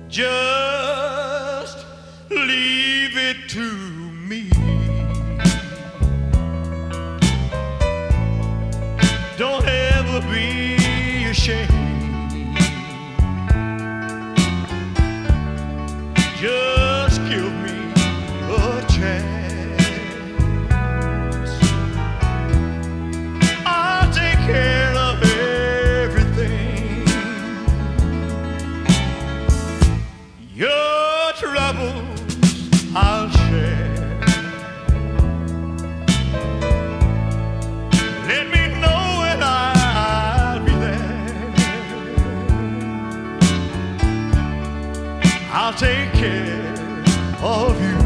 Just leave it to me. Don't ever be ashamed. Just give me a chance. I'll take care of everything. Your troubles I'll share. Let me know when I'll be there. I'll take care of you.